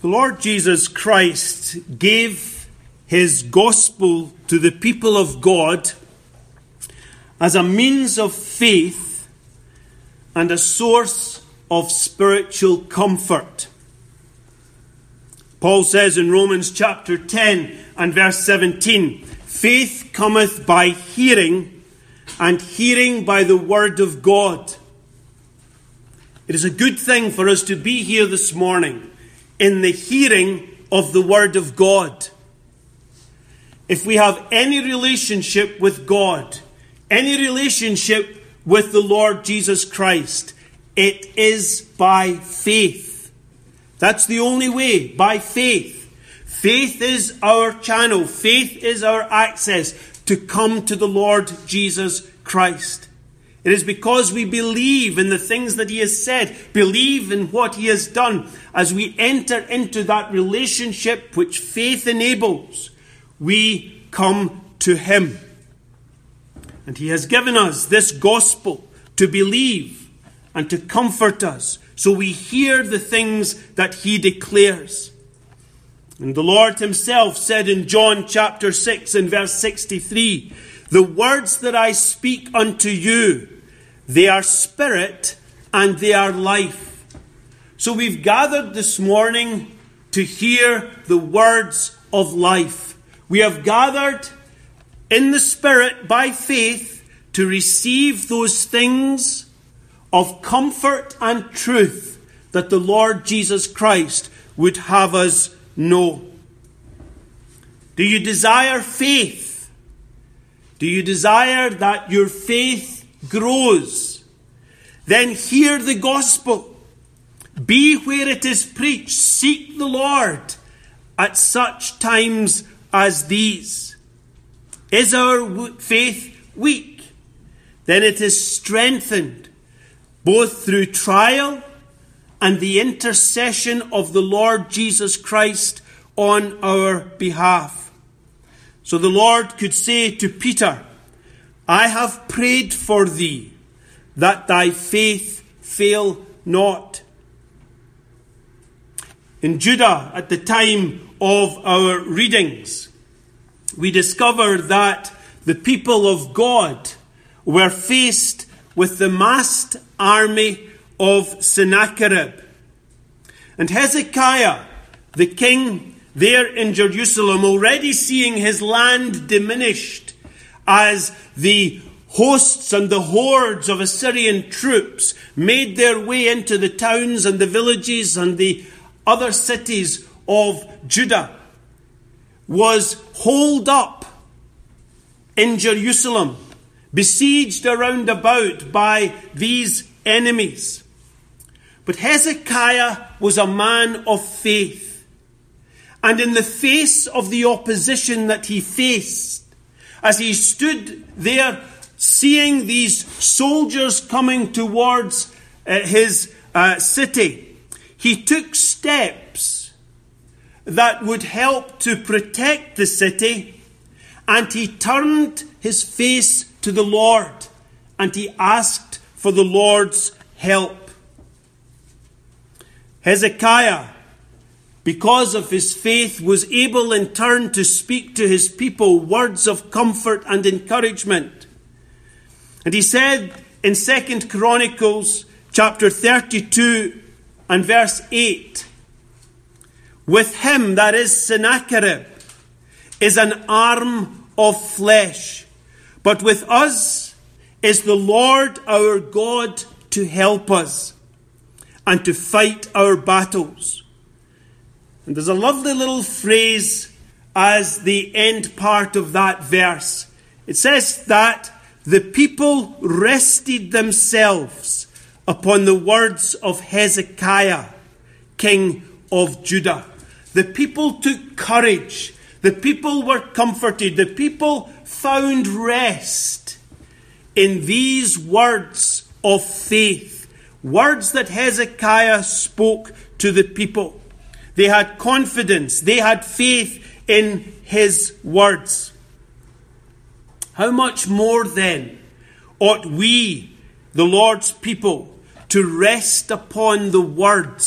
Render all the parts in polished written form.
The Lord Jesus Christ gave his gospel to the people of God as a means of faith and a source of spiritual comfort. Paul says in Romans chapter 10 and verse 17, "Faith cometh by hearing, and hearing by the word of God." It is a good thing for us to be here this morning in the hearing of the word of God. If we have any relationship with God, any relationship with the Lord Jesus Christ, it is by faith. That's the only way, by faith. Faith is our channel. Faith is our access to come to the Lord Jesus Christ. It is because we believe in the things that he has said, believe in what he has done. As we enter into that relationship which faith enables, we come to him. And he has given us this gospel to believe and to comfort us. So we hear the things that he declares. And the Lord himself said in John chapter 6 and verse 63, "The words that I speak unto you, they are spirit and they are life." So we've gathered this morning to hear the words of life. We have gathered in the Spirit by faith to receive those things of comfort and truth that the Lord Jesus Christ would have us know. Do you desire faith? Do you desire that your faith grows? Then hear the gospel. Be where it is preached. Seek the Lord at such times as these. Is our faith weak? Then it is strengthened both through trial and the intercession of the Lord Jesus Christ on our behalf. So the Lord could say to Peter, "I have prayed for thee, that thy faith fail not." In Judah, at the time of our readings, we discover that the people of God were faced with the massed army of Sennacherib. And Hezekiah, the king there in Jerusalem, already seeing his land diminished as the hosts and the hordes of Assyrian troops made their way into the towns and the villages and the other cities of Judah, was holed up in Jerusalem, besieged around about by these enemies. But Hezekiah was a man of faith. And in the face of the opposition that he faced, as he stood there seeing these soldiers coming towards his city, he took steps that would help to protect the city, and he turned his face to the Lord, and he asked for the Lord's help. Hezekiah, because of his faith, was able in turn to speak to his people words of comfort and encouragement. And he said in 2 Chronicles chapter 32 and verse 8, "With him," that is Sennacherib, "is an arm of flesh, but with us is the Lord our God to help us and to fight our battles." And there's a lovely little phrase as the end part of that verse. It says that the people rested themselves upon the words of Hezekiah, king of Judah. The people took courage. The people were comforted. The people found rest in these words of faith, words that Hezekiah spoke to the people. They had confidence. They had faith in his words. How much more then ought we, the Lord's people, to rest upon the words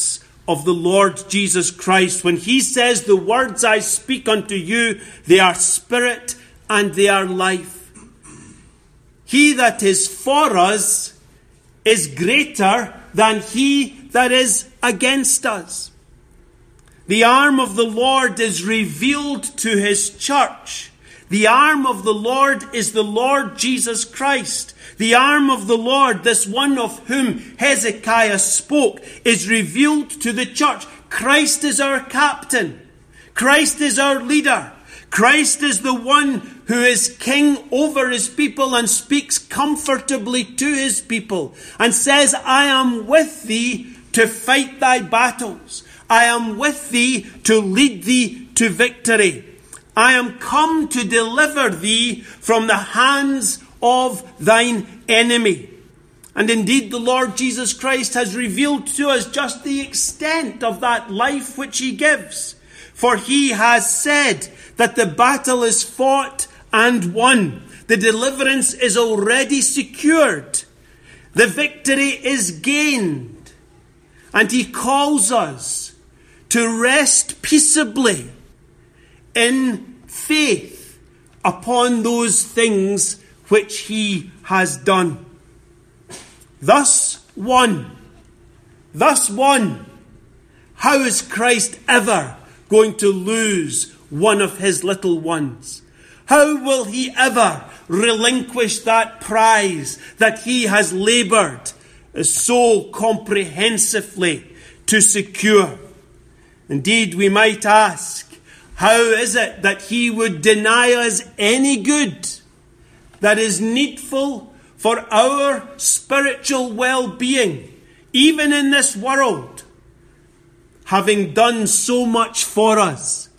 of the Lord Jesus Christ. When he says, the words I speak unto you, they are spirit and they are life. He that is for us is greater than he that is against us. The arm of the Lord is revealed to his church. The arm of the Lord is the Lord Jesus Christ. The arm of the Lord, this one of whom Hezekiah spoke, is revealed to the church. Christ is our captain. Christ is our leader. Christ is the one who is king over his people and speaks comfortably to his people and says, I am with thee to fight thy battles. I am with thee to lead thee to victory. I am come to deliver thee from the hands of thine enemy. And indeed, the Lord Jesus Christ has revealed to us just the extent of that life which he gives. For he has said that the battle is fought and won. The deliverance is already secured. The victory is gained. And he calls us to rest peaceably in faith upon those things which he has done. Thus won. How is Christ ever going to lose one of his little ones? How will he ever relinquish that prize that he has laboured so comprehensively to secure? Indeed, we might ask, how is it that he would deny us any good that is needful for our spiritual well-being, even in this world, having done so much for us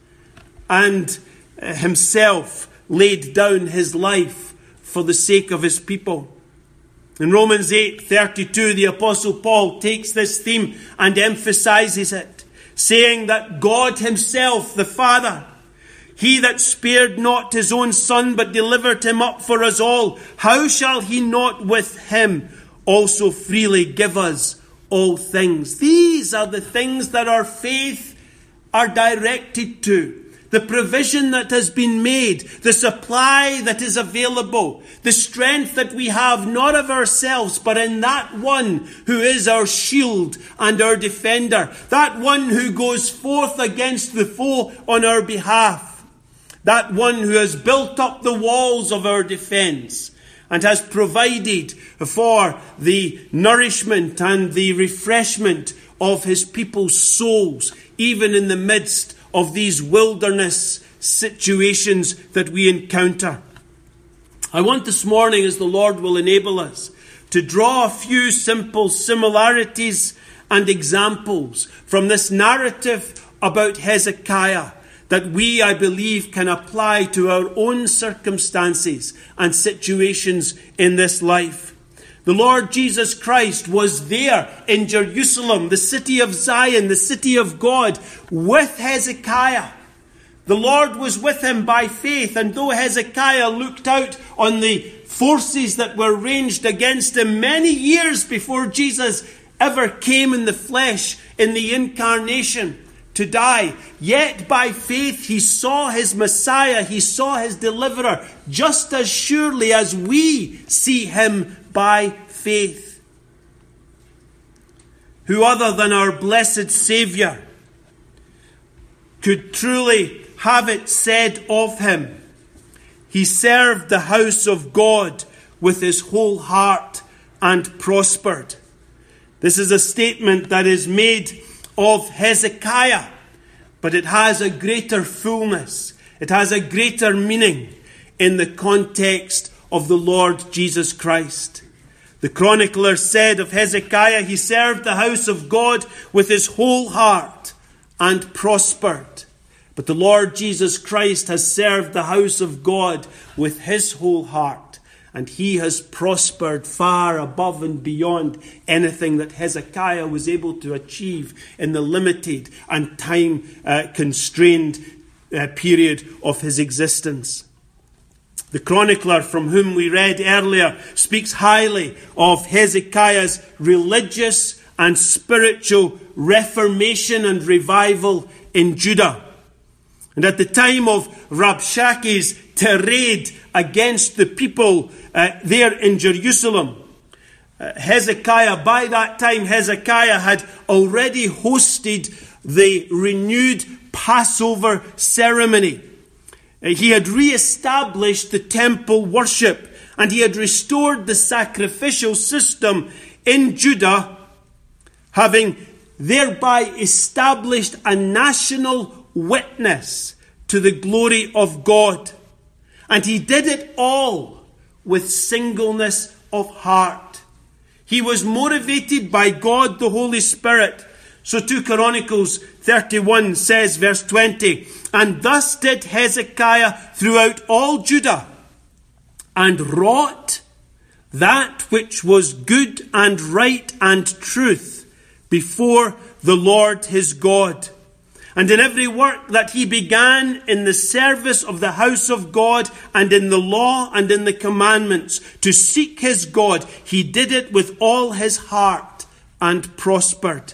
and himself laid down his life for the sake of his people? In Romans 8:32, the Apostle Paul takes this theme and emphasizes it, saying that God himself, the Father, he that spared not his own Son, but delivered him up for us all, how shall he not with him also freely give us all things? These are the things that our faith are directed to. The provision that has been made, the supply that is available, the strength that we have, not of ourselves, but in that one who is our shield and our defender, that one who goes forth against the foe on our behalf, that one who has built up the walls of our defense and has provided for the nourishment and the refreshment of his people's souls, even in the midst of these wilderness situations that we encounter. I want this morning, as the Lord will enable us, to draw a few simple similarities and examples from this narrative about Hezekiah that we, I believe, can apply to our own circumstances and situations in this life. The Lord Jesus Christ was there in Jerusalem, the city of Zion, the city of God, with Hezekiah. The Lord was with him by faith, and though Hezekiah looked out on the forces that were ranged against him many years before Jesus ever came in the flesh, in the incarnation, to die, yet by faith he saw his Messiah, he saw his deliverer, just as surely as we see him by faith. Who other than our blessed Saviour could truly have it said of him, he served the house of God with his whole heart and prospered. This is a statement that is made of Hezekiah, but it has a greater fullness. It has a greater meaning in the context of the Lord Jesus Christ. The chronicler said of Hezekiah, he served the house of God with his whole heart and prospered. But the Lord Jesus Christ has served the house of God with his whole heart, and he has prospered far above and beyond anything that Hezekiah was able to achieve in the limited and time-constrained period of his existence. The chronicler from whom we read earlier speaks highly of Hezekiah's religious and spiritual reformation and revival in Judah. And at the time of Rabshakeh's tirade against the people there in Jerusalem, Hezekiah, by that time, Hezekiah had already hosted the renewed Passover ceremony. He had re-established the temple worship, and he had restored the sacrificial system in Judah, having thereby established a national witness to the glory of God. And he did it all with singleness of heart. He was motivated by God, the Holy Spirit. So 2 Chronicles 31 says, verse 20, "And thus did Hezekiah throughout all Judah, and wrought that which was good and right and truth before the Lord his God. And in every work that he began in the service of the house of God, and in the law and in the commandments, to seek his God, he did it with all his heart and prospered."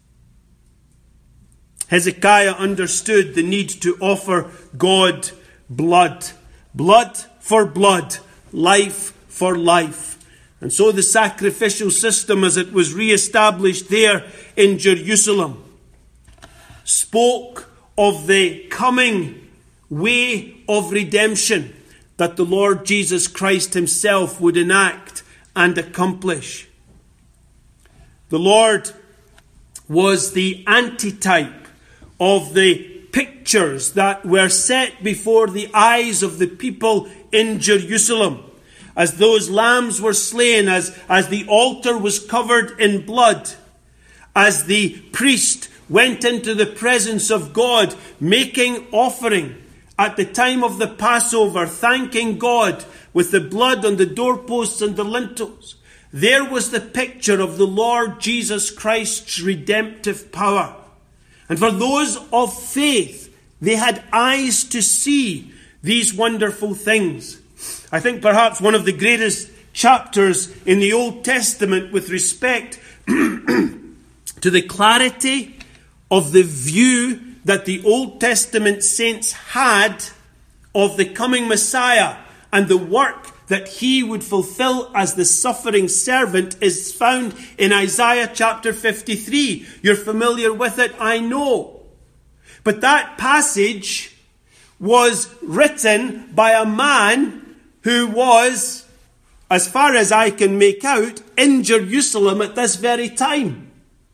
Hezekiah understood the need to offer God blood. Blood for blood, life for life. And so the sacrificial system, as it was re-established there in Jerusalem, spoke of the coming way of redemption that the Lord Jesus Christ himself would enact and accomplish. The Lord was the antitype of the pictures that were set before the eyes of the people in Jerusalem. As those lambs were slain, as the altar was covered in blood, as the priest went into the presence of God, making offering at the time of the Passover, thanking God with the blood on the doorposts and the lintels, there was the picture of the Lord Jesus Christ's redemptive power. And for those of faith, they had eyes to see these wonderful things. I think perhaps one of the greatest chapters in the Old Testament with respect to the clarity of the view that the Old Testament saints had of the coming Messiah and the work that he would fulfill as the suffering servant is found in Isaiah chapter 53. You're familiar with it, I know. But that passage was written by a man who was, as far as I can make out, in Jerusalem at this very time.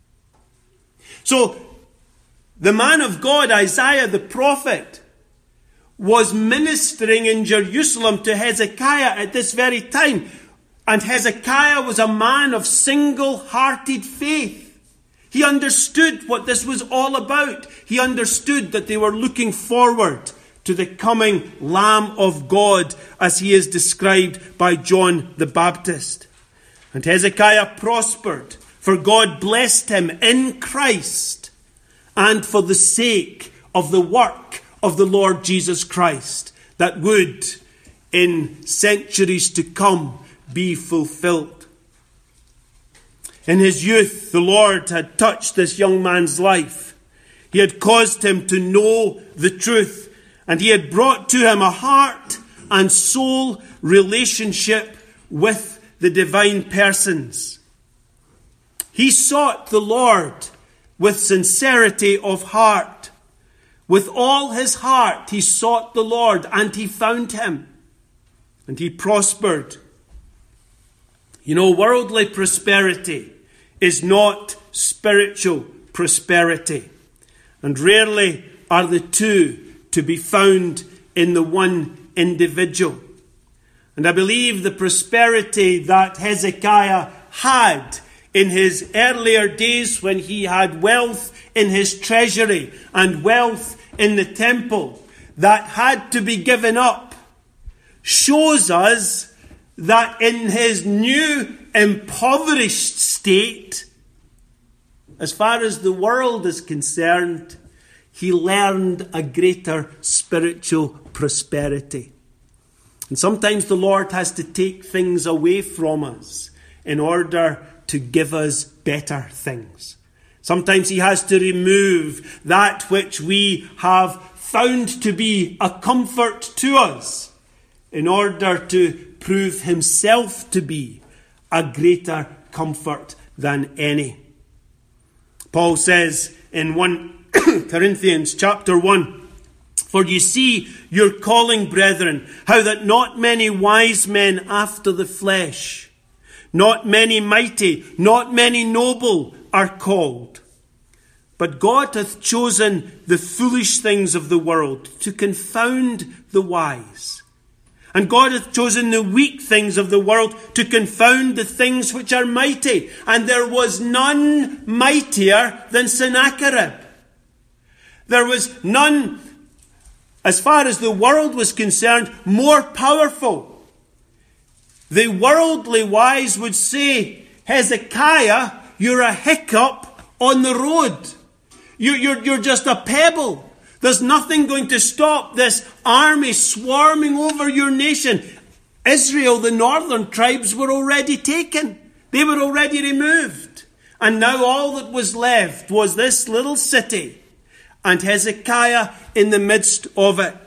So, the man of God, Isaiah the prophet, was ministering in Jerusalem to Hezekiah at this very time. And Hezekiah was a man of single-hearted faith. He understood what this was all about. He understood that they were looking forward to the coming Lamb of God, as he is described by John the Baptist. And Hezekiah prospered, for God blessed him in Christ, and for the sake of the work of the Lord Jesus Christ, that would, in centuries to come, be fulfilled. In his youth, the Lord had touched this young man's life. He had caused him to know the truth, and he had brought to him a heart and soul relationship with the divine persons. He sought the Lord with sincerity of heart. With all his heart he sought the Lord, and he found him, and he prospered. You know, worldly prosperity is not spiritual prosperity, and rarely are the two to be found in the one individual. And I believe the prosperity that Hezekiah had in his earlier days, when he had wealth in his treasury and wealth in the temple that had to be given up, shows us that in his new impoverished state, as far as the world is concerned, he learned a greater spiritual prosperity. And sometimes the Lord has to take things away from us in order to give us better things. Sometimes he has to remove that which we have found to be a comfort to us in order to prove himself to be a greater comfort than any. Paul says in 1 Corinthians chapter 1, "For you see your calling, brethren, how that not many wise men after the flesh, not many mighty, not many noble are called. But God hath chosen the foolish things of the world to confound the wise. And God hath chosen the weak things of the world to confound the things which are mighty. And there was none mightier than Sennacherib." There was none, as far as the world was concerned, more powerful. The worldly wise would say, "Hezekiah, you're a hiccup on the road. You're just a pebble. There's nothing going to stop this army swarming over your nation." Israel, the northern tribes, were already taken. They were already removed. And now all that was left was this little city, and Hezekiah in the midst of it.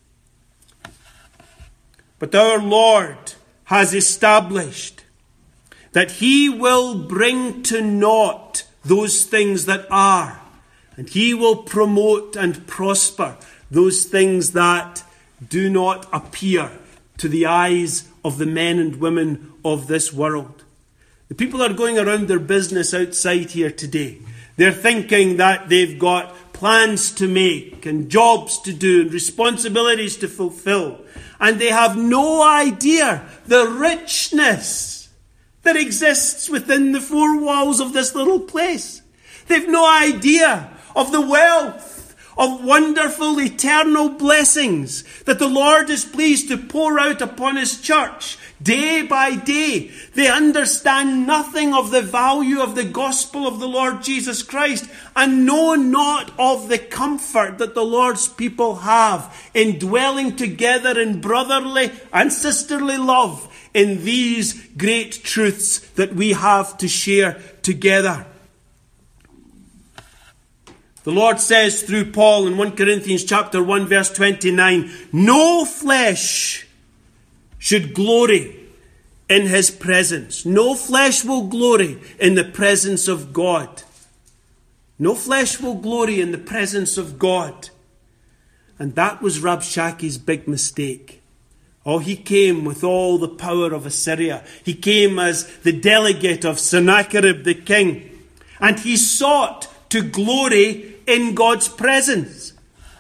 But our Lord has established that he will bring to naught those things that are, and he will promote and prosper those things that do not appear to the eyes of the men and women of this world. The people are going around their business outside here today. They're thinking that they've got plans to make and jobs to do and responsibilities to fulfill. And they have no idea the richness that exists within the four walls of this little place. They've no idea of the wealth of wonderful eternal blessings that the Lord is pleased to pour out upon his church day by day. They understand nothing of the value of the gospel of the Lord Jesus Christ, and know not of the comfort that the Lord's people have in dwelling together in brotherly and sisterly love in these great truths that we have to share together. The Lord says through Paul in 1 Corinthians chapter 1 verse 29, "No flesh should glory in his presence." No flesh will glory in the presence of God. No flesh will glory in the presence of God. And that was Rabshakeh's big mistake. Oh, he came with all the power of Assyria. He came as the delegate of Sennacherib the king. And he sought to glory in God's presence.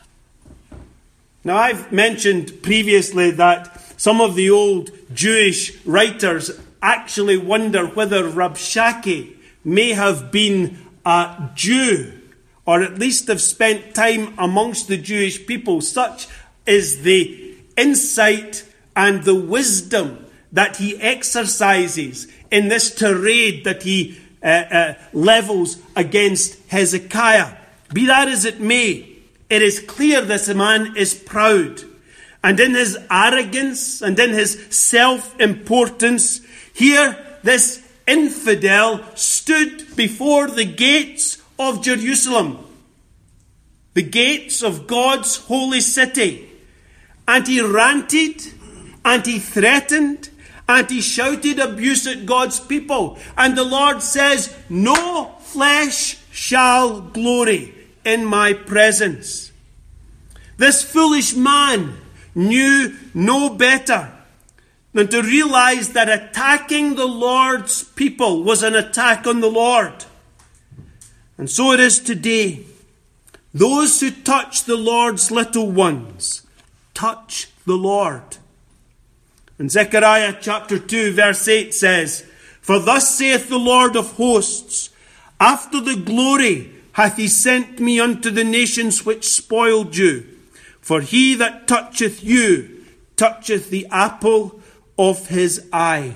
Now, I've mentioned previously that some of the old Jewish writers actually wonder whether Rabshakeh may have been a Jew, or at least have spent time amongst the Jewish people. Such is the insight and the wisdom that he exercises in this tirade that he levels against Hezekiah. Be that as it may, it is clear this man is proud. And in his arrogance and in his self-importance, here this infidel stood before the gates of Jerusalem, the gates of God's holy city, and he ranted and he threatened and he shouted abuse at God's people. And the Lord says, "No flesh shall glory in my presence." This foolish man knew no better than to realize that attacking the Lord's people was an attack on the Lord. And so it is today. Those who touch the Lord's little ones touch the Lord. And Zechariah chapter 2 verse 8 says, "For thus saith the Lord of hosts, after the glory hath he sent me unto the nations which spoiled you. For he that toucheth you toucheth the apple of his eye."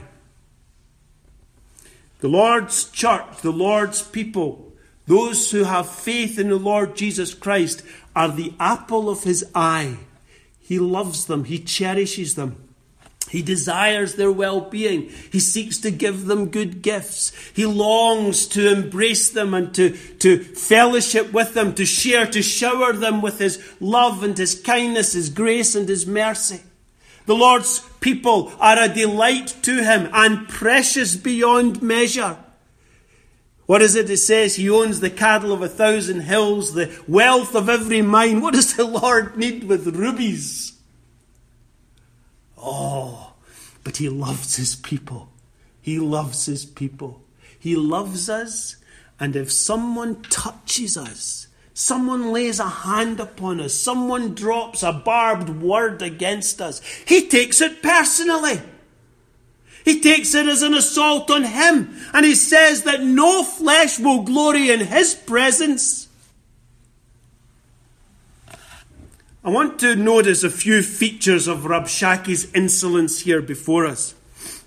The Lord's church, the Lord's people, those who have faith in the Lord Jesus Christ, are the apple of his eye. He loves them. He cherishes them. He desires their well-being. He seeks to give them good gifts. He longs to embrace them and to fellowship with them, to shower them with his love and his kindness, his grace and his mercy. The Lord's people are a delight to him and precious beyond measure. What is it says? He owns the cattle of 1,000 hills, the wealth of every mine. What does the Lord need with rubies? Oh, but he loves his people. He loves his people. He loves us, and if someone touches us, someone lays a hand upon us, someone drops a barbed word against us, he takes it personally. He takes it as an assault on him, and he says that no flesh will glory in his presence. I want to notice a few features of Rabshake's insolence here before us.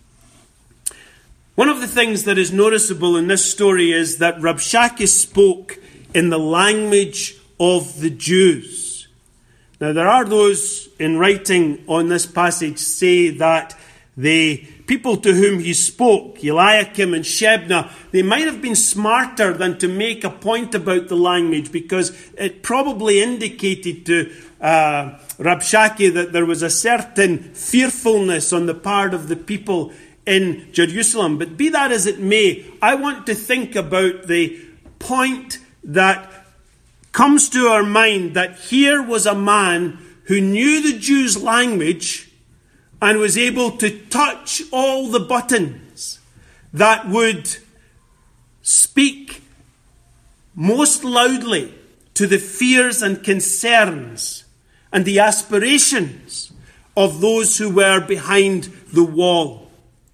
One of the things that is noticeable in this story is that Rabshakeh spoke in the language of the Jews. Now, there are those in writing on this passage say that the people to whom he spoke, Eliakim and Shebna, they might have been smarter than to make a point about the language, because it probably indicated to Rabshakeh that there was a certain fearfulness on the part of the people in Jerusalem. But be that as it may, I want to think about the point that comes to our mind, that here was a man who knew the Jews' language and was able to touch all the buttons that would speak most loudly to the fears and concerns and the aspirations of those who were behind the wall.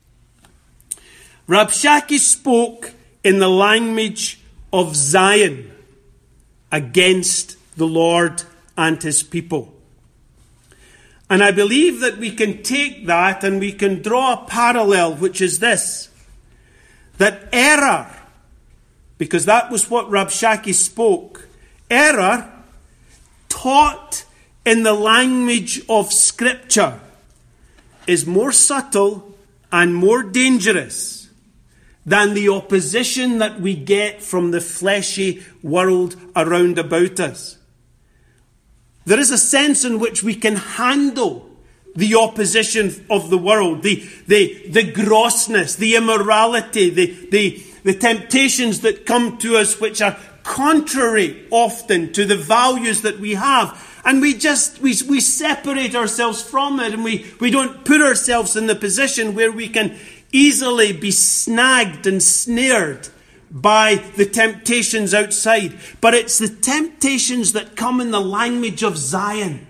Rabshakeh spoke in the language of Zion against the Lord and his people. And I believe that we can take that and we can draw a parallel, which is this: that error, because that was what Rabshakeh spoke, error taught in the language of Scripture is more subtle and more dangerous than the opposition that we get from the fleshy world around about us. There is a sense in which we can handle the opposition of the world, the grossness, the immorality, the temptations that come to us which are contrary often to the values that we have. And we separate ourselves from it, and we don't put ourselves in the position where we can easily be snagged and snared by the temptations outside. But it's the temptations that come in the language of Zion.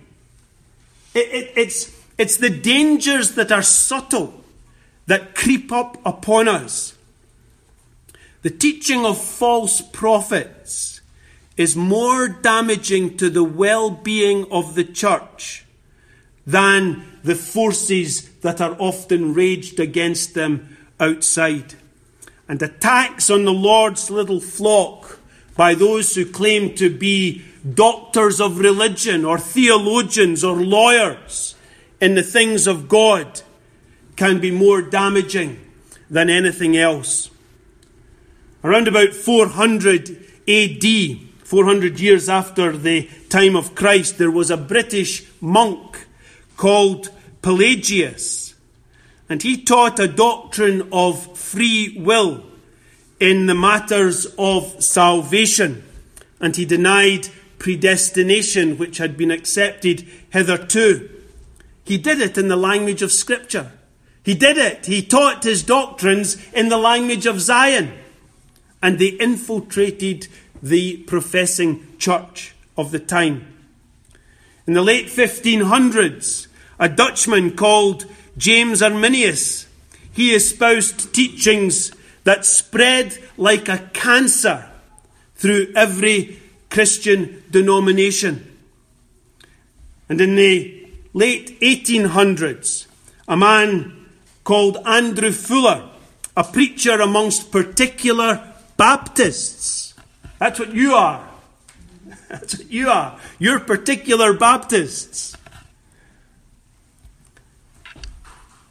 It's the dangers that are subtle that creep up upon us. The teaching of false prophets is more damaging to the well-being of the church than the forces that are often raged against them outside. And attacks on the Lord's little flock by those who claim to be doctors of religion or theologians or lawyers in the things of God can be more damaging than anything else. Around about 400 AD, 400 years after the time of Christ, there was a British monk called Pelagius, and he taught a doctrine of free will in the matters of salvation, and he denied predestination, which had been accepted hitherto. He did it in the language of Scripture. He taught his doctrines in the language of Zion, and they infiltrated the professing church of the time. In the late 1500s, a Dutchman called James Arminius, he espoused teachings that spread like a cancer through every Christian denomination. And in the late 1800s, a man called Andrew Fuller, a preacher amongst particular Baptists. That's what you are. That's what you are. You're particular Baptists.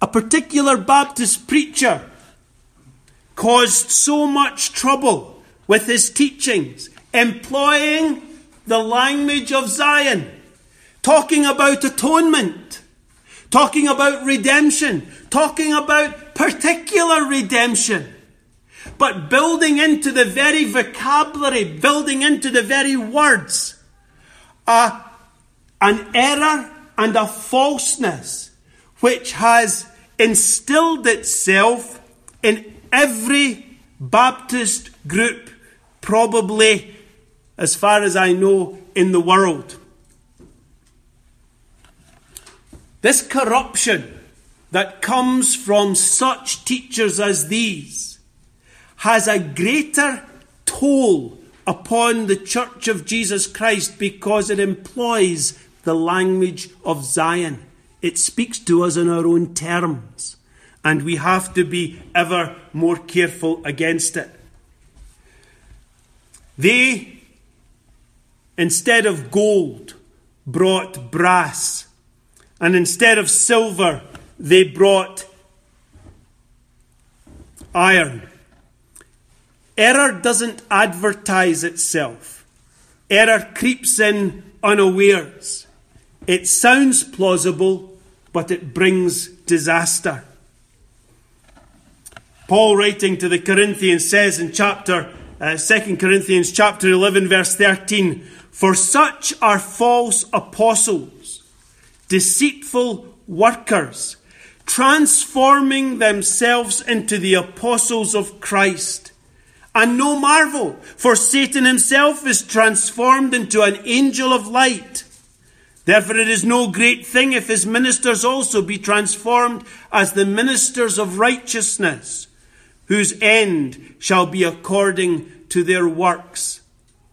particular Baptist preacher caused so much trouble with his teachings, employing the language of Zion, talking about atonement, talking about redemption, talking about particular redemption, but building into the very vocabulary, building into the very words, an error and a falseness which has instilled itself in every Baptist group, probably, as far as I know, in the world. This corruption that comes from such teachers as these has a greater toll upon the Church of Jesus Christ because it employs the language of Zion. It speaks to us in our own terms, and we have to be ever more careful against it. They, instead of gold, brought brass, and instead of silver, they brought iron. Error doesn't advertise itself. Error creeps in unawares. It sounds plausible, but it brings disaster. Paul, writing to the Corinthians, says in 2 Corinthians chapter 11, verse 13, "For such are false apostles, deceitful workers, transforming themselves into the apostles of Christ. And no marvel, for Satan himself is transformed into an angel of light. Therefore it is no great thing if his ministers also be transformed as the ministers of righteousness, whose end shall be according to their works."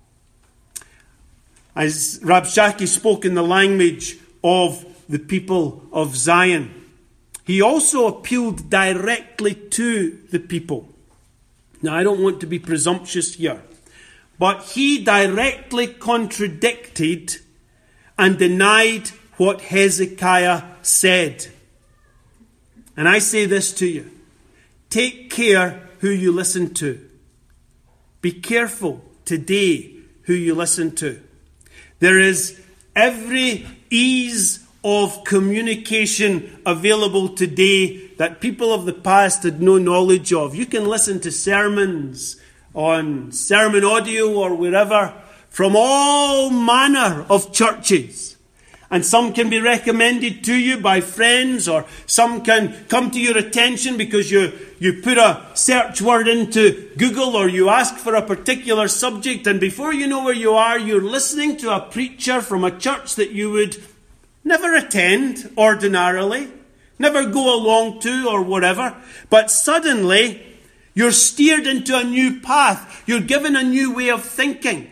As Rabshakeh spoke in the language of the people of Zion, he also appealed directly to the people. Now, I don't want to be presumptuous here, but he directly contradicted and denied what Hezekiah said. And I say this to you: take care who you listen to. Be careful today who you listen to. There is every ease of communication available today that people of the past had no knowledge of. You can listen to sermons on sermon audio or wherever from all manner of churches. And some can be recommended to you by friends, or some can come to your attention because you put a search word into Google, or you ask for a particular subject, and before you know where you are, you're listening to a preacher from a church that you would never attend ordinarily, never go along to or whatever, but suddenly you're steered into a new path. You're given a new way of thinking.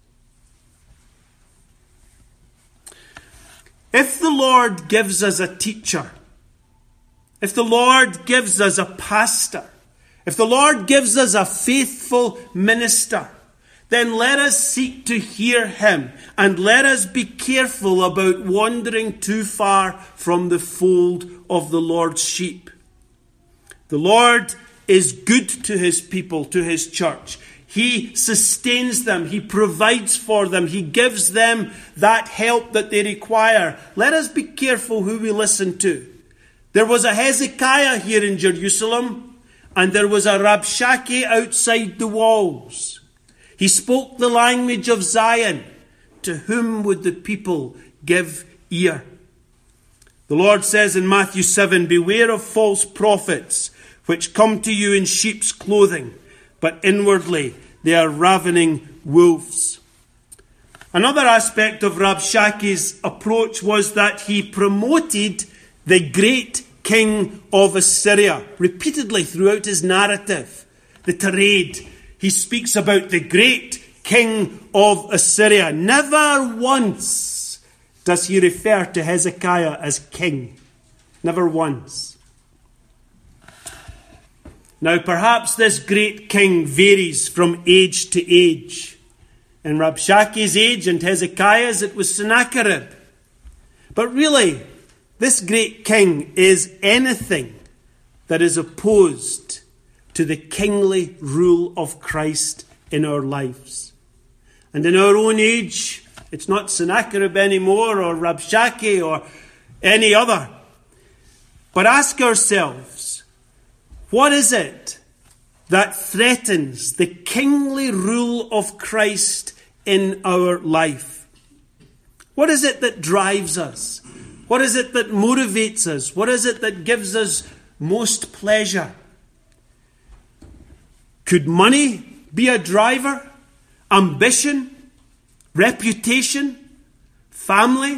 If the Lord gives us a teacher, if the Lord gives us a pastor, if the Lord gives us a faithful minister, then let us seek to hear him, and let us be careful about wandering too far from the fold of the Lord's sheep. The Lord is good to his people, to his church. He sustains them. He provides for them. He gives them that help that they require. Let us be careful who we listen to. There was a Hezekiah here in Jerusalem, and there was a Rabshakeh outside the walls. He spoke the language of Zion. To whom would the people give ear? The Lord says in Matthew 7, "Beware of false prophets, which come to you in sheep's clothing, but inwardly they are ravening wolves." Another aspect of Rabshakeh's approach was that he promoted the great king of Assyria repeatedly throughout his narrative. The tirade, he speaks about the great king of Assyria. Never once does he refer to Hezekiah as king. Never once. Now, perhaps this great king varies from age to age. In Rabshakeh's age and Hezekiah's, it was Sennacherib. But really, This great king is anything that is opposed to the kingly rule of Christ in our lives. And in our own age, it's not Sennacherib anymore, or Rabshakeh, or any other. But ask ourselves, what is it that threatens the kingly rule of Christ in our life? What is it that drives us? What is it that motivates us? What is it that gives us most pleasure? Could money be a driver? Ambition? Reputation? Family?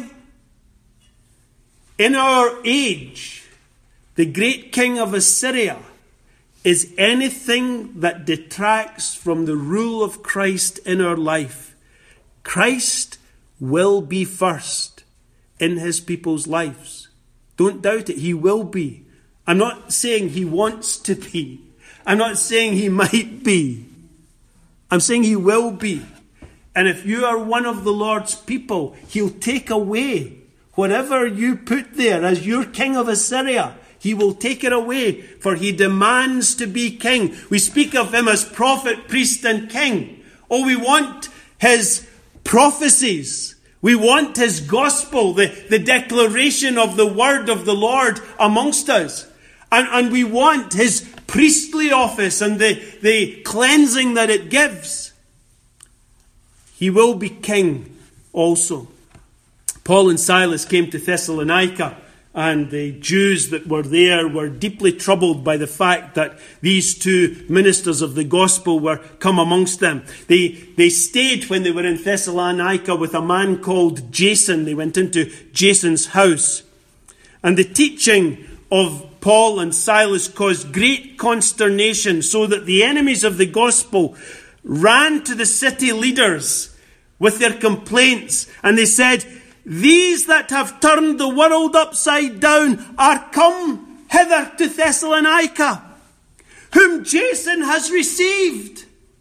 In our age, the great king of Assyria is anything that detracts from the rule of Christ in our life. Christ will be first in his people's lives. Don't doubt it. He will be. I'm not saying he wants to be. I'm not saying he might be. I'm saying he will be. And if you are one of the Lord's people, he'll take away whatever you put there as your king of Assyria. He will take it away, for he demands to be king. We speak of him as prophet, priest, and king. Oh, we want his prophecies. We want his gospel, the declaration of the word of the Lord amongst us. And we want his priestly office and the cleansing that it gives. He will be king also. Paul and Silas came to Thessalonica, and the Jews that were there were deeply troubled by the fact that these two ministers of the gospel were come amongst them. They stayed when they were in Thessalonica with a man called Jason. They went into Jason's house. And the teaching of Paul and Silas caused great consternation, so that the enemies of the gospel ran to the city leaders with their complaints. And they said, "These that have turned the world upside down are come hither to Thessalonica, whom Jason has received.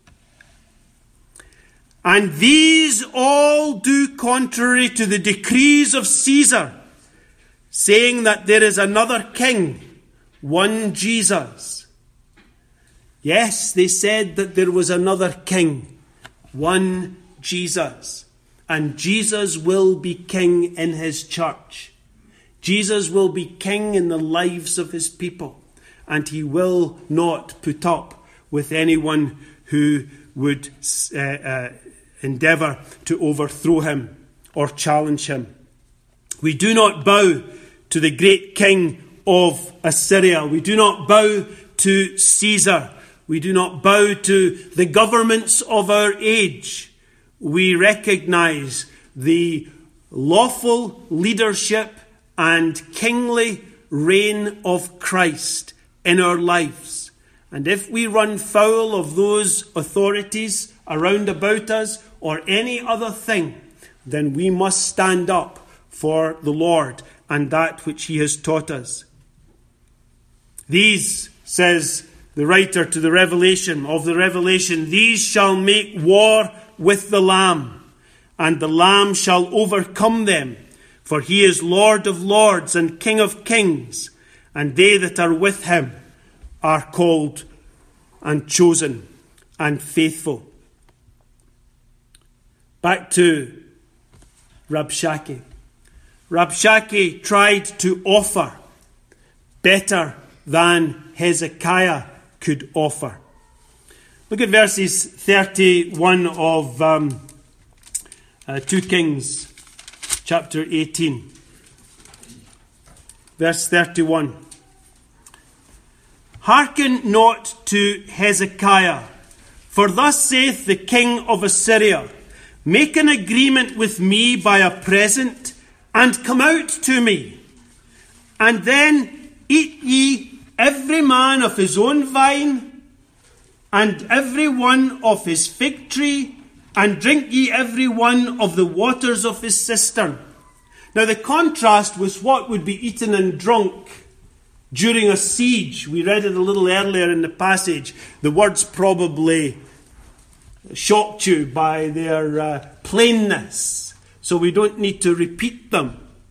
And these all do contrary to the decrees of Caesar, saying that there is another king, one Jesus." Yes, they said that there was another king, one Jesus. And Jesus will be king in his church. Jesus will be king in the lives of his people. And he will not put up with anyone who would endeavour to overthrow him or challenge him. We do not bow to the great king of Assyria. We do not bow to Caesar. We do not bow to the governments of our age. We recognize the lawful leadership and kingly reign of Christ in our lives. And if we run foul of those authorities around about us or any other thing, then we must stand up for the Lord and that which he has taught us. These, says the writer to the Revelation, "These shall make war with the Lamb, and the Lamb shall overcome them, for he is Lord of lords and King of kings, and they that are with him are called and chosen and faithful." Back to Rabshakeh. Rabshakeh tried to offer better than Hezekiah could offer. Look at verses 31 of 2 Kings chapter 18. Verse 31. "Hearken not to Hezekiah, for thus saith the king of Assyria, Make an agreement with me by a present, and come out to me. And then eat ye every man of his own vine, and every one of his fig tree, and drink ye every one of the waters of his cistern." Now the contrast was what would be eaten and drunk during a siege. We read it a little earlier in the passage. The words probably shocked you by their plainness, so we don't need to repeat them.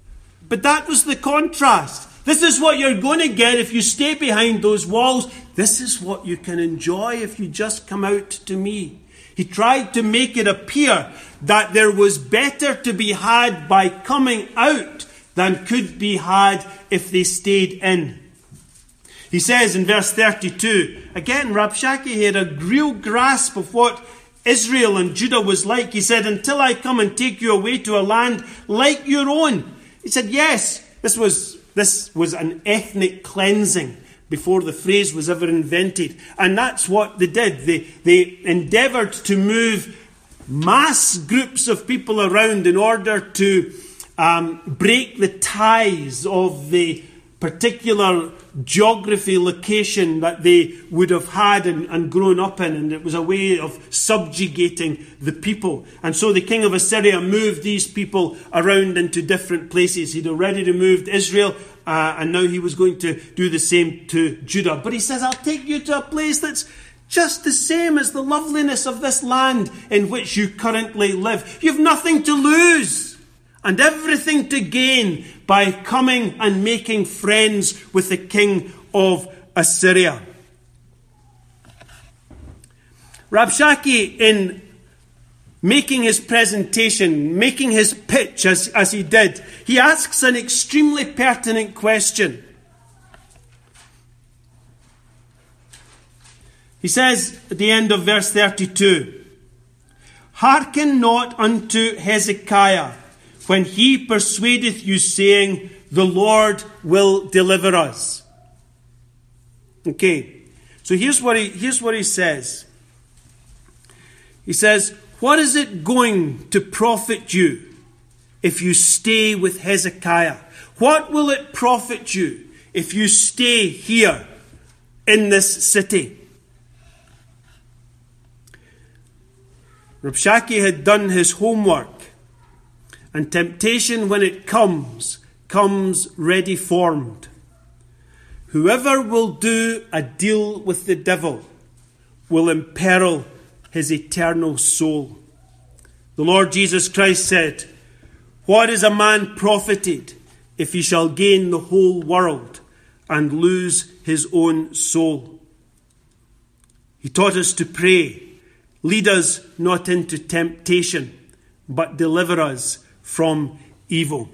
But that was the contrast. This is what you're going to get if you stay behind those walls. This is what you can enjoy if you just come out to me. He tried to make it appear that there was better to be had by coming out than could be had if they stayed in. He says in verse 32, again, Rabshakeh had a real grasp of what Israel and Judah was like. He said, until I come and take you away to a land like your own. He said, yes, this was an ethnic cleansing before the phrase was ever invented. And that's what they did. They endeavoured to move mass groups of people around in order to break the ties of the particular geography, location that they would have had and grown up in. And it was a way of subjugating the people. And so the king of Assyria moved these people around into different places. He'd already removed Israel, and now he was going to do the same to Judah. But he says, I'll take you to a place that's just the same as the loveliness of this land in which you currently live. You've nothing to lose and everything to gain by coming and making friends with the king of Assyria. Rabshakeh, in making his presentation, making his pitch as he did, he asks an extremely pertinent question. He says at the end of verse 32, hearken not unto Hezekiah when he persuadeth you, saying, the Lord will deliver us. Okay, so here's what he says. He says, what is it going to profit you if you stay with Hezekiah? What will it profit you if you stay here in this city? Rabshakeh had done his homework, and temptation, when it comes ready formed. Whoever will do a deal with the devil will imperil his eternal soul. The Lord Jesus Christ said, what is a man profited if he shall gain the whole world and lose his own soul? He taught us to pray, lead us not into temptation, but deliver us from evil.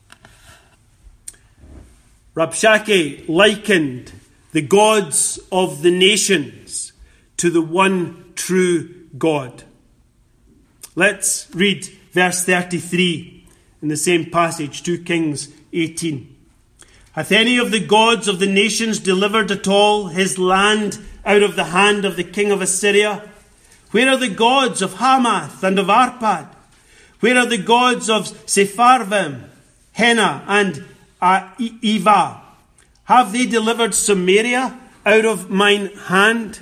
Rabshakeh likened the gods of the nations to the one true God. Let's read verse 33 in the same passage, 2 Kings 18. Hath any of the gods of the nations delivered at all his land out of the hand of the king of Assyria? Where are the gods of Hamath and of Arpad? Where are the gods of Sepharvaim, Hena, and Eva? Have they delivered Samaria out of mine hand?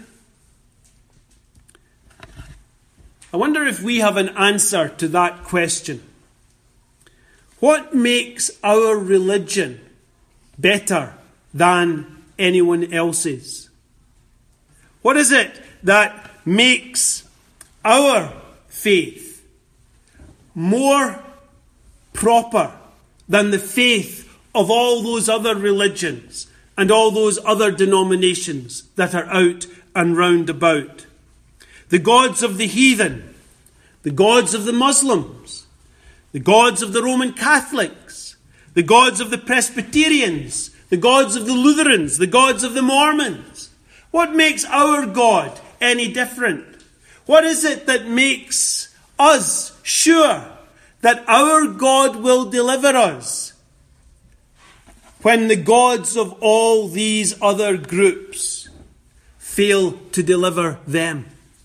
I wonder if we have an answer to that question. What makes our religion better than anyone else's? What is it that makes our faith more proper than the faith of all those other religions and all those other denominations that are out and round about? The gods of the heathen, the gods of the Muslims, the gods of the Roman Catholics, the gods of the Presbyterians, the gods of the Lutherans, the gods of the Mormons. What makes our God any different? What is it that makes us sure that our God will deliver us when the gods of all these other groups fail to deliver them?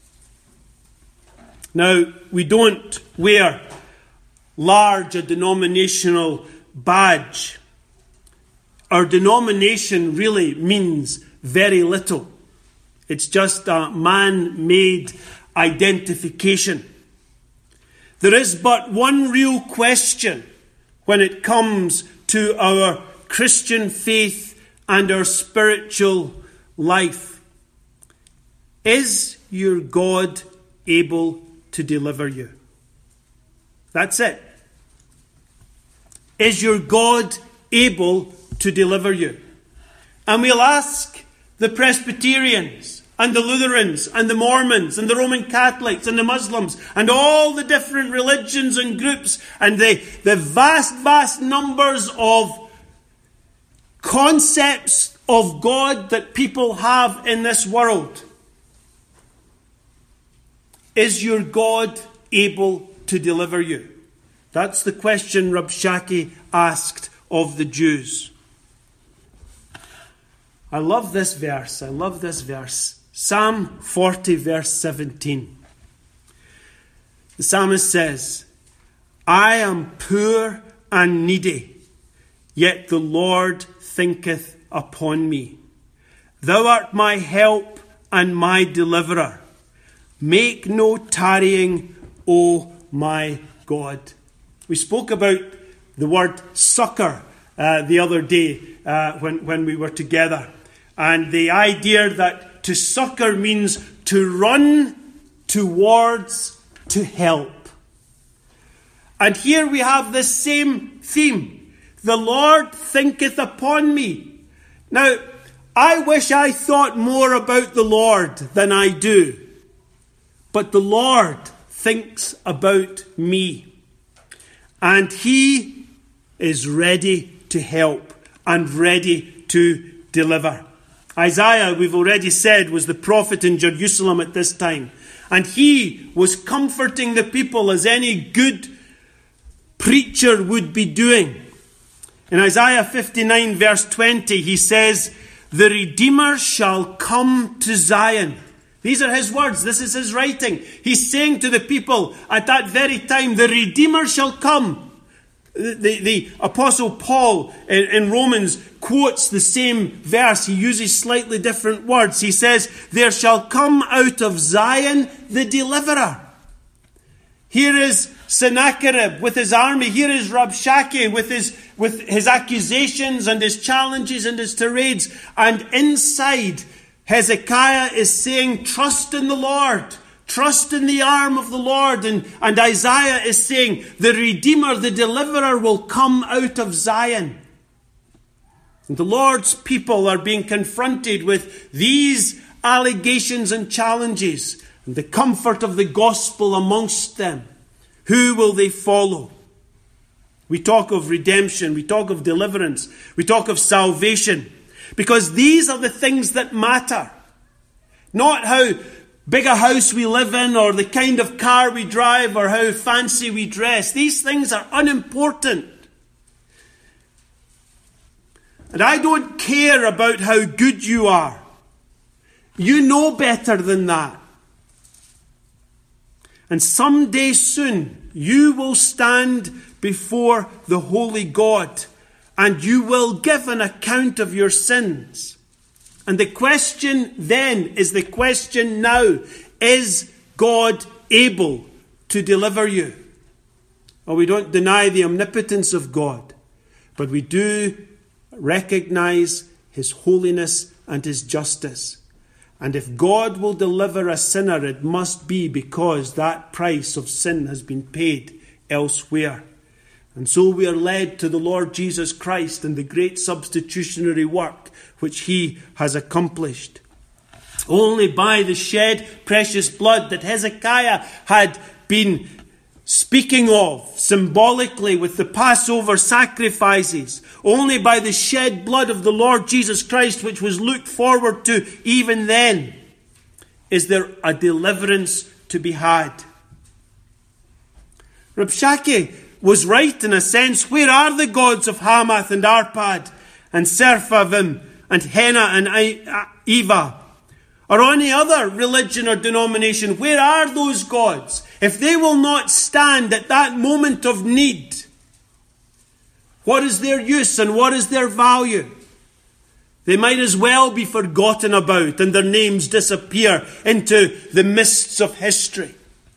Now, we don't wear large a denominational badge. Our denomination really means very little. It's just a man-made identification. There is but one real question when it comes to our Christian faith and our spiritual life. Is your God able to deliver you? That's it. Is your God able to deliver you? And we'll ask the Presbyterians and the Lutherans and the Mormons and the Roman Catholics and the Muslims and all the different religions and groups and the vast numbers of concepts of God that people have in this world. Is your God able to deliver you? That's the question Rabshakeh asked of the Jews. I love this verse. Psalm 40, verse 17. The psalmist says, I am poor and needy, yet the Lord thinketh upon me. Thou art my help and my deliverer. Make no tarrying, O my God. We spoke about the word succor the other day when we were together. And the idea that to succor means to run towards, to help. And here we have this same theme. The Lord thinketh upon me. Now, I wish I thought more about the Lord than I do. But the Lord thinks about me. And He is ready to help and ready to deliver. Isaiah, we've already said, was the prophet in Jerusalem at this time. And he was comforting the people as any good preacher would be doing. In Isaiah 59 verse 20, he says, the Redeemer shall come to Zion. These are his words. This is his writing. He's saying to the people at that very time, the Redeemer shall come. The Apostle Paul in Romans quotes the same verse. He uses slightly different words. He says, there shall come out of Zion the deliverer. Here is Sennacherib with his army. Here is Rabshakeh with his accusations and his challenges and his tirades. And inside, Hezekiah is saying, trust in the Lord. Trust in the arm of the Lord. And Isaiah is saying, the Redeemer, the Deliverer will come out of Zion. And the Lord's people are being confronted with these allegations and challenges. And the comfort of the gospel amongst them. Who will they follow? We talk of redemption. We talk of deliverance. We talk of salvation. Because these are the things that matter. Not how big a house we live in, or the kind of car we drive, or how fancy we dress. These things are unimportant. And I don't care about how good you are. You know better than that. And someday soon, you will stand before the holy God, and you will give an account of your sins. And the question then is the question now. Is God able to deliver you? Well, we don't deny the omnipotence of God, but we do recognize His holiness and His justice. And if God will deliver a sinner, it must be because that price of sin has been paid elsewhere. And so we are led to the Lord Jesus Christ and the great substitutionary work which He has accomplished. Only by the shed precious blood that Hezekiah had been speaking of symbolically with the Passover sacrifices, only by the shed blood of the Lord Jesus Christ, which was looked forward to even then, is there a deliverance to be had. Rabshakeh was right in a sense. Where are the gods of Hamath and Arpad and Sepharvaim and Hena and Eva? Or any other religion or denomination? Where are those gods? If they will not stand at that moment of need, what is their use and what is their value? They might as well be forgotten about and their names disappear into the mists of history.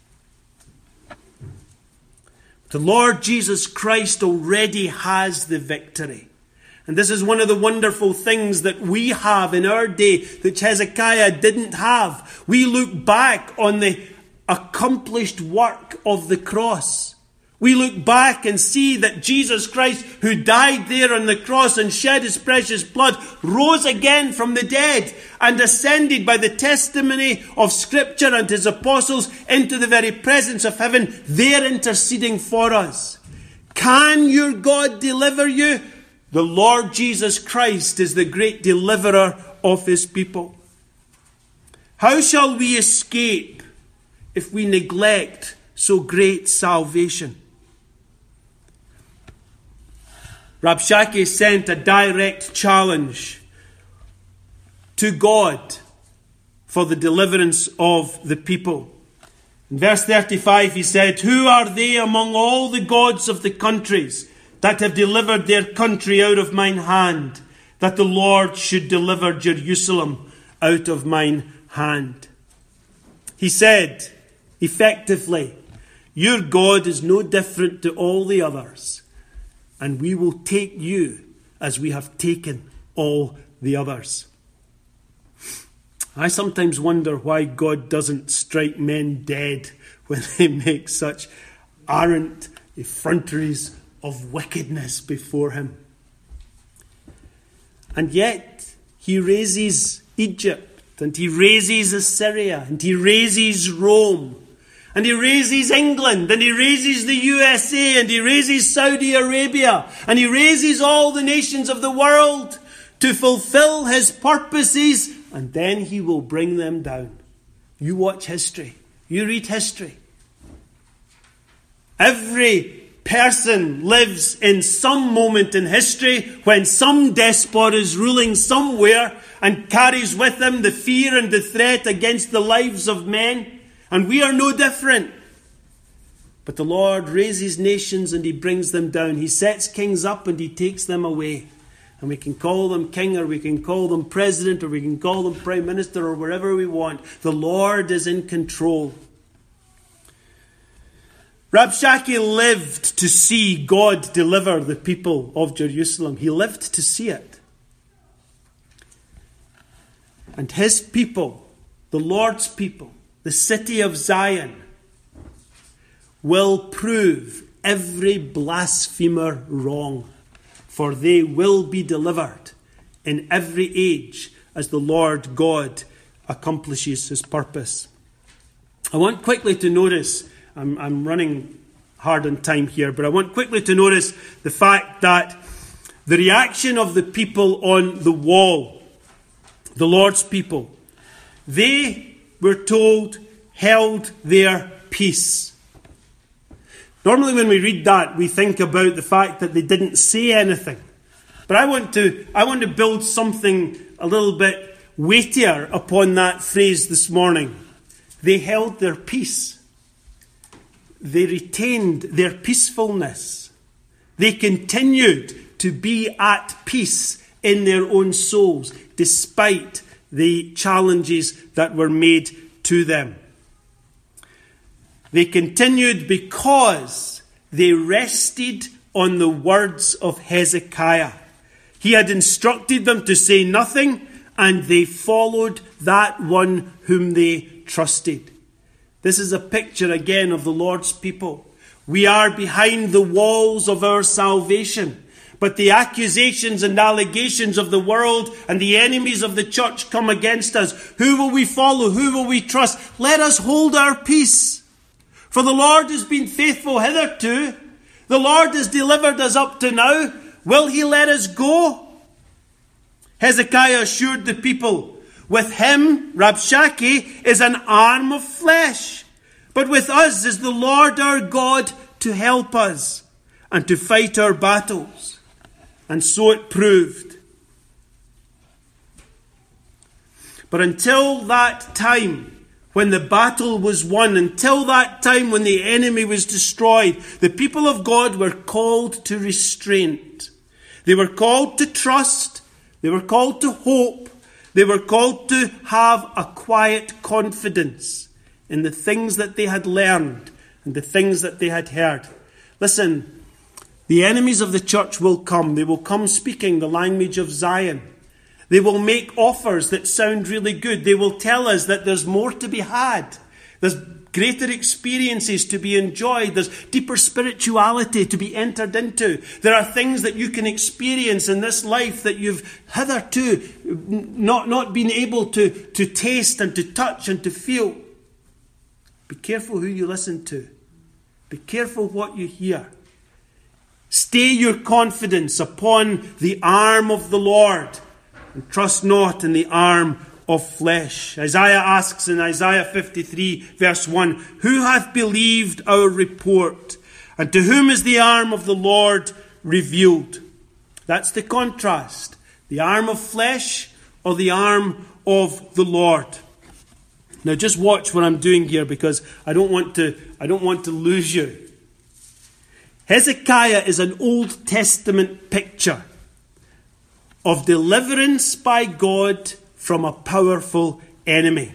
The Lord Jesus Christ already has the victory. And this is one of the wonderful things that we have in our day that Hezekiah didn't have. We look back on the accomplished work of the cross. We look back and see that Jesus Christ, who died there on the cross and shed his precious blood, rose again from the dead and ascended by the testimony of Scripture and his apostles into the very presence of heaven, there interceding for us. Can your God deliver you? The Lord Jesus Christ is the great deliverer of his people. How shall we escape if we neglect so great salvation? Rabshakeh sent a direct challenge to God for the deliverance of the people. In verse 35 he said, "Who are they among all the gods of the countries that have delivered their country out of mine hand, that the Lord should deliver Jerusalem out of mine hand?" He said, effectively, your God is no different to all the others, and we will take you as we have taken all the others. I sometimes wonder why God doesn't strike men dead when they make such arrant effronteries of wickedness before him. And yet he raises Egypt, and he raises Assyria, and he raises Rome, and he raises England, and he raises the USA, and he raises Saudi Arabia, and he raises all the nations of the world to fulfill his purposes, and then he will bring them down. You watch history. You read history. Every person lives in some moment in history when some despot is ruling somewhere and carries with him the fear and the threat against the lives of men. And we are no different. But the Lord raises nations and he brings them down. He sets kings up and he takes them away. And we can call them king, or we can call them president, or we can call them prime minister, or wherever we want. The Lord is in control. Rabshakeh lived to see God deliver the people of Jerusalem. He lived to see it. And his people, the Lord's people, the city of Zion, will prove every blasphemer wrong. For they will be delivered in every age as the Lord God accomplishes his purpose. I want quickly to notice, I'm running hard on time here, but I want quickly to notice the fact that the reaction of the people on the wall, the Lord's people, they were told, held their peace. Normally when we read that, we think about the fact that they didn't say anything. But I want to build something a little bit weightier upon that phrase this morning. They held their peace. They retained their peacefulness. They continued to be at peace in their own souls, despite the challenges that were made to them. They continued because they rested on the words of Hezekiah. He had instructed them to say nothing, and they followed that one whom they trusted. This is a picture again of the Lord's people. We are behind the walls of our salvation, but the accusations and allegations of the world and the enemies of the church come against us. Who will we follow? Who will we trust? Let us hold our peace. For the Lord has been faithful hitherto. The Lord has delivered us up to now. Will he let us go? Hezekiah assured the people, with him, Rabshakeh, is an arm of flesh. But with us is the Lord our God to help us and to fight our battles. And so it proved. But until that time, when the battle was won, until that time when the enemy was destroyed, the people of God were called to restraint. They were called to trust. They were called to hope. They were called to have a quiet confidence in the things that they had learned and the things that they had heard. Listen, the enemies of the church will come. They will come speaking the language of Zion. They will make offers that sound really good. They will tell us that there's more to be had. There's greater experiences to be enjoyed. There's deeper spirituality to be entered into. There are things that you can experience in this life that you've hitherto not been able to taste and to touch and to feel. Be careful who you listen to. Be careful what you hear. Stay your confidence upon the arm of the Lord, and trust not in the arm of flesh. Isaiah asks in Isaiah 53 verse 1, who hath believed our report? And to whom is the arm of the Lord revealed? That's the contrast. The arm of flesh or the arm of the Lord. Now just watch what I'm doing here, because I don't want to lose you. Hezekiah is an Old Testament picture of deliverance by God from a powerful enemy.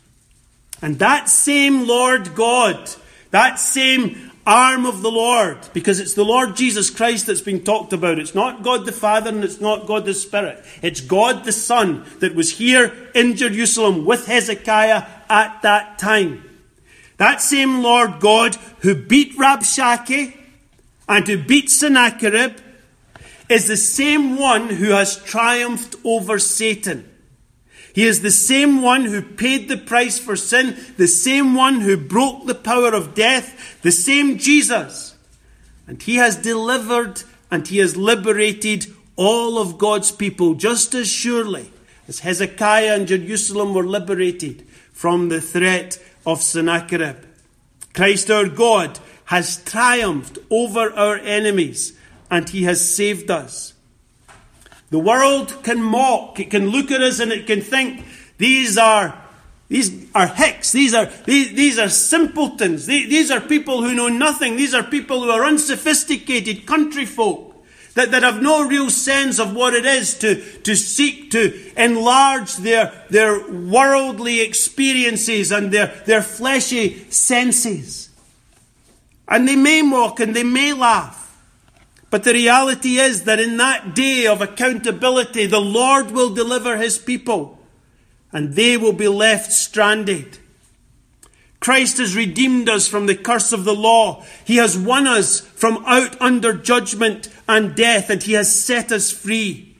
And that same Lord God, that same arm of the Lord, because it's the Lord Jesus Christ that's being talked about. It's not God the Father and it's not God the Spirit. It's God the Son that was here in Jerusalem with Hezekiah at that time. That same Lord God who beat Rabshakeh and who beat Sennacherib is the same one who has triumphed over Satan. He is the same one who paid the price for sin, the same one who broke the power of death, the same Jesus. And he has delivered and he has liberated all of God's people just as surely as Hezekiah and Jerusalem were liberated from the threat of Sennacherib. Christ our God has triumphed over our enemies and he has saved us. The world can mock, it can look at us and it can think these are hicks, these are simpletons, these are people who know nothing, these are people who are unsophisticated country folk that have no real sense of what it is to seek to enlarge their worldly experiences and their fleshy senses. And they may mock and they may laugh. But the reality is that in that day of accountability, the Lord will deliver his people and they will be left stranded. Christ has redeemed us from the curse of the law. He has won us from out under judgment and death, and he has set us free.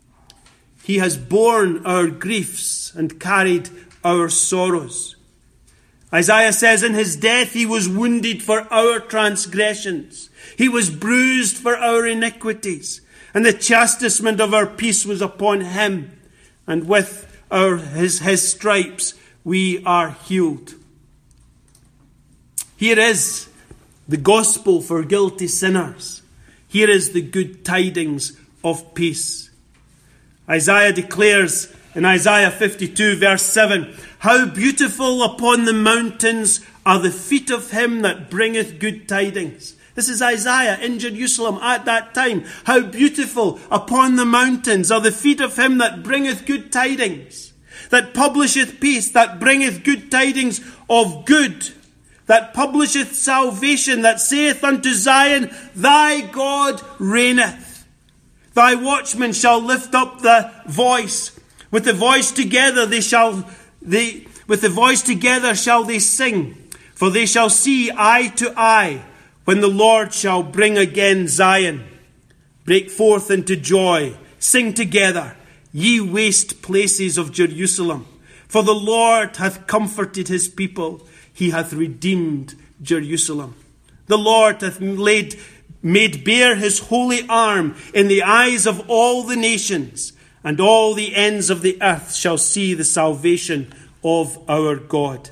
He has borne our griefs and carried our sorrows. Isaiah says in his death he was wounded for our transgressions. He was bruised for our iniquities. And the chastisement of our peace was upon him. And with his stripes we are healed. Here is the gospel for guilty sinners. Here is the good tidings of peace. Isaiah declares in Isaiah 52 verse 7, how beautiful upon the mountains are the feet of him that bringeth good tidings. This is Isaiah in Jerusalem at that time. How beautiful upon the mountains are the feet of him that bringeth good tidings, that publisheth peace, that bringeth good tidings of good, that publisheth salvation, that saith unto Zion, thy God reigneth. Thy watchmen shall lift up the voice. With the voice together shall they sing, for they shall see eye to eye, when the Lord shall bring again Zion. Break forth into joy, sing together, ye waste places of Jerusalem. For the Lord hath comforted his people, he hath redeemed Jerusalem. The Lord hath made bare his holy arm in the eyes of all the nations, and all the ends of the earth shall see the salvation of our God.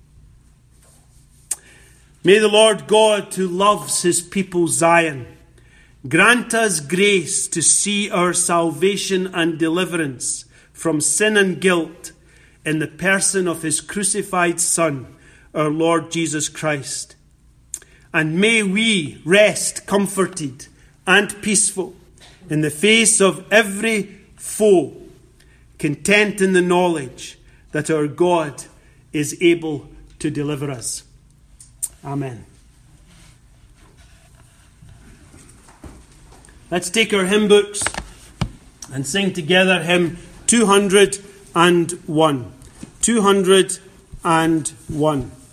May the Lord God, who loves his people Zion, grant us grace to see our salvation and deliverance from sin and guilt in the person of his crucified Son, our Lord Jesus Christ. And may we rest comforted and peaceful in the face of every foe, content in the knowledge that our God is able to deliver us. Amen. Let's take our hymn books and sing together hymn 201. 201.